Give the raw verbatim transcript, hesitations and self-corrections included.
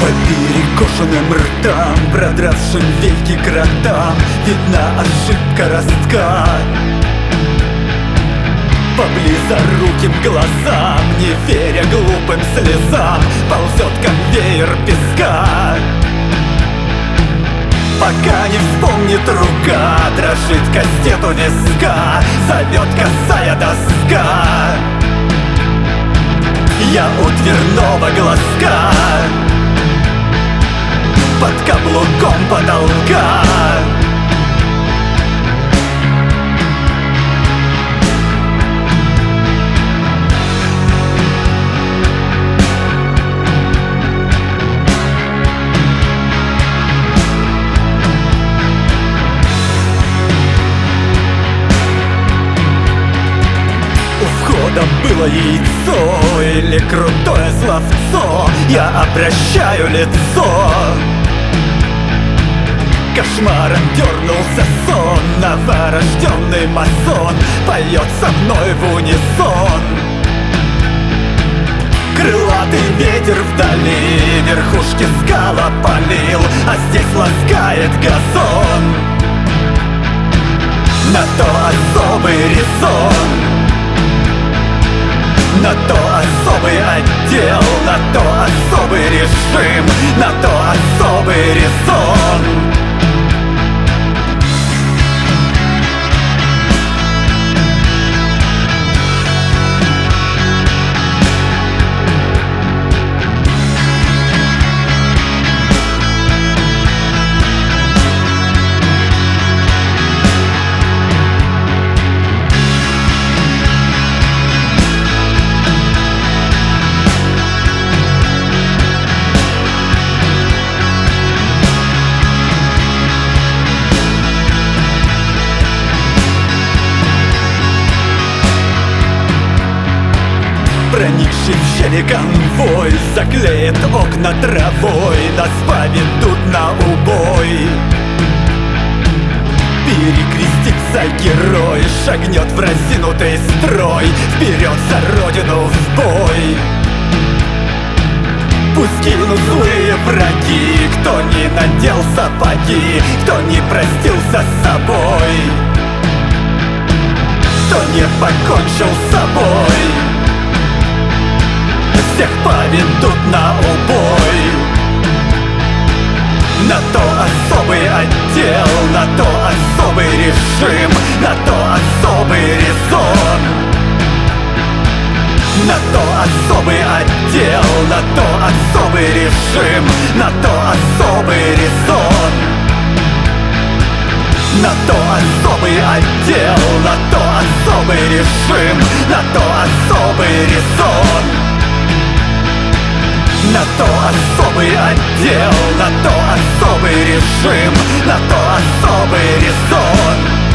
перекошенным ртам, продравшим веки кротам, видна ошибка ростка. По близоруким глазам, не веря глупым слезам, ползет конвейер песка. Пока не вспомнит рука, дрожит кастет у виска, зовет косая доска. Я у дверного глазка, под каблуком потолка. Было яйцо или крутое словцо, я обращаю лицо. Кошмаром дернулся сон, новорожденный масон поет со мной в унисон. Крылатый ветер вдали верхушки скал опалил, а здесь ласкает газон. На то особый резон, на то особый отдел, на то особый режим, на то особый резон. Проникший в щели конвой заклеит окна травой, нас поведут на убой. Перекрестится герой, шагнет в разинутый строй, вперед за родину в бой. Пусть гибнут злые враги, кто не надел сапоги, кто не простился с собой, кто не покончил с собой. Всех поведут на убой. На то особый отдел, на то особый режим, на то особый резон. На то особый отдел, на то особый режим, на то особый резон. На то особый отдел, на то особый режим, на то особый резон. На то особый отдел, на то особый режим, на то особый резон.